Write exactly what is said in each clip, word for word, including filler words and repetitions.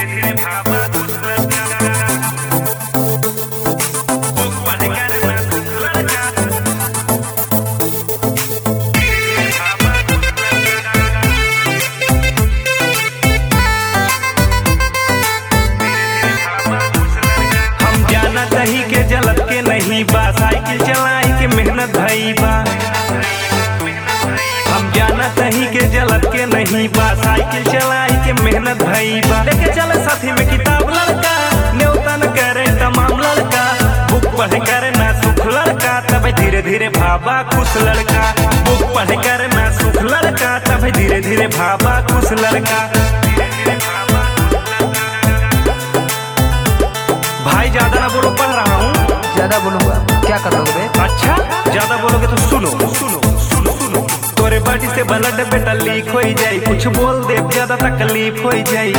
दही के जलत के नहीं बा, साइकिल चलाई के मेहनत भई बा। हम जाना दही के जलत के नहीं बा, साइकिल चलाई के मेहनत भई बा। लेके चले साथी में किताब लड़का, न्योता न करे तमाम लड़का। बुक पढ़े करे ना सुख लड़का, तब धीरे धीरे भाबा खुश लड़का। बुक पढ़े करे ना सुख लड़का, तब धीरे धीरे भाबा खुश लड़का। भाई ज्यादा ना बोलो, पढ़ रहा हूँ। ज्यादा बोलूंगा क्या करोगे बे? अच्छा ज्यादा बोलोगे तो सुनो सुनो सुनो सुनो। तोरे बॉडी से ब्लड बेटा लीक हो जाए, कुछ बोल दे ज्यादा तकलीफ हो जाए।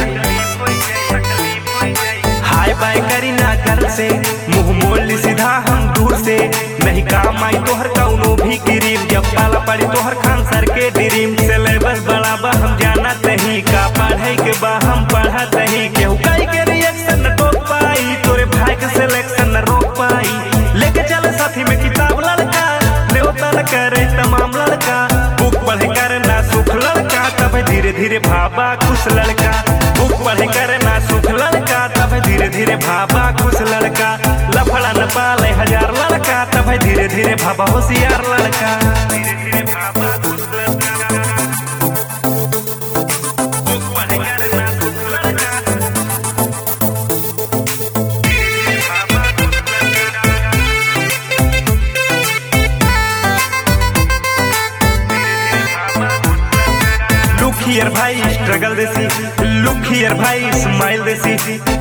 हाय बाय करी ना कर से, मुंह मोल सीधा हम दूर से। नहीं काम आई तोहर कौनो भी क्रीम, जब पाला पड़ी तोहर खान सर के ड्रीम। सिलेबस बड़ा बा हम जाना नहीं, का पढ़ाई के बा हम पढ़ा नहीं। केहू काई के रिएक्शन न टोक पाई, तोरे भाई के सिलेक्शन न रोक पाई। लेके चले साथी में किताब लड़का, न्योता न करे तमाम लड़का। बुक पढ़े करे ना सुख लड़का, तब धीरे धीरे भाबा खुश लड़का। बुक पढ़े करे ना सुख लड़का, तब धीरे धीरे भाबा खुश लड़का। लफड़ा न पाले हजार लड़का, तब धीरे धीरे भाबा होशियार लड़का। धीरे धीरे भाबा खुश लड़का। बुक पढ़े करे ना सुख लड़का, लुक हियर भाई स्ट्रगल देसी, लुक हियर भाई स्माइल देसी।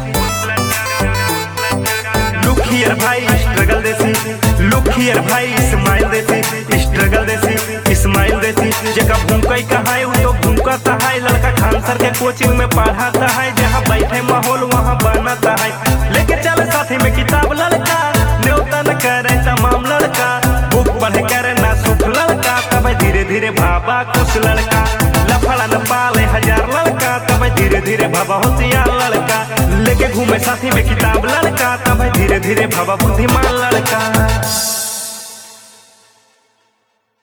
लुक हियर भाई स्ट्रगल देसी, लुक हियर भाई स्माइल देसी। स्ट्रगल देसी स्माइल देसी, जगह भूकई कहाई वो तो भूकता है। लड़का खान सर के कोचिंग में पढ़ाता है, जहाँ बैठे माहौल वहाँ बनाता है। लेके चले साथी में किताब लड़का, न्योता न करे तमाम लड़का। बुक पढ़े करे ना सुख लड़का, तब धीरे धीरे भाबा खुश लड़का। लफड़ा न पाले हजार लड़का, तब धीरे धीरे भाबा होशियार लड़का। लेके घूमे साथी में किताब लड़का, तब धीरे धीरे भाबा बुद्धिमान लड़का।